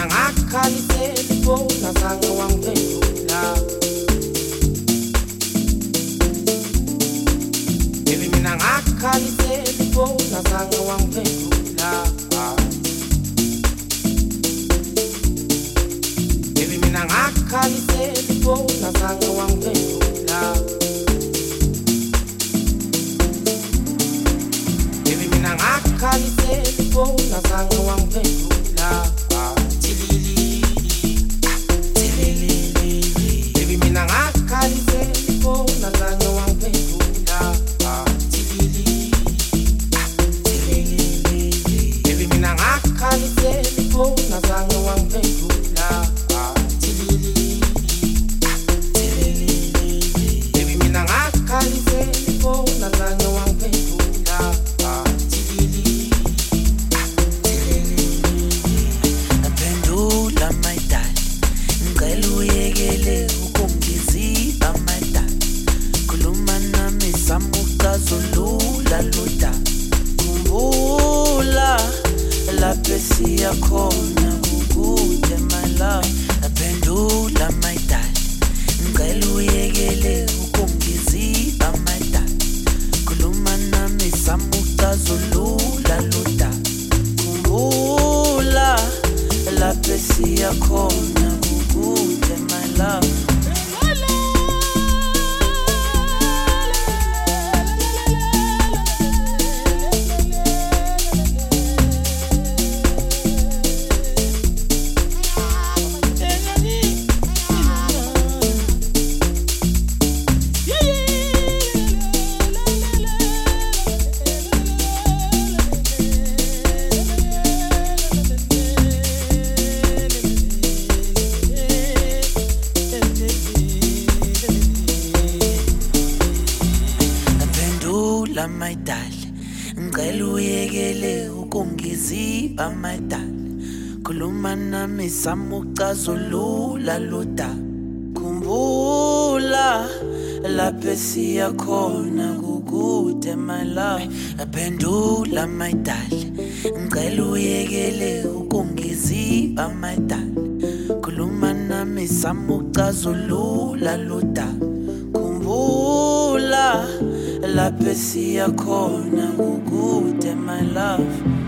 ngakhalise ifona zange wangiphendula. Baby mina ngakhalise ifona zange wangiphendula. Baby mina ngakhalise ifona zange wangiphendula. Baby mina ngakhalise ifona zange wangiphendula. Baby mina ngakhalise ifona zange wangiphendula. Baby mina ngakhalise ifona zange wangiphendula. Baby mina ngakhalise ifona zange wangiphendula. Aphendula my darling, ngicela uyekele ukungiziba my darling. Khuluma nami zama ukuxazulula lo daba. Khumbula lapho esiya khona kukude my love. Aphendula my darling, ngicela uyekele ukungiziba my darling. Khuluma nami zama ukuxazulula lo daba. Khumbula lapho esiya khona kukude my love. My darling, ngicela uyekele ukungiziba my darling. Khuluma nami zama ukuxazulula lo daba. Khumbula lapho esiya khona kukude my love. Aphendula my darling, ngicela uyekele ukungiziba my darling. Khuluma nami zama ukuxazulula lo daba. Khumbula lapho esiya khona kukude my love.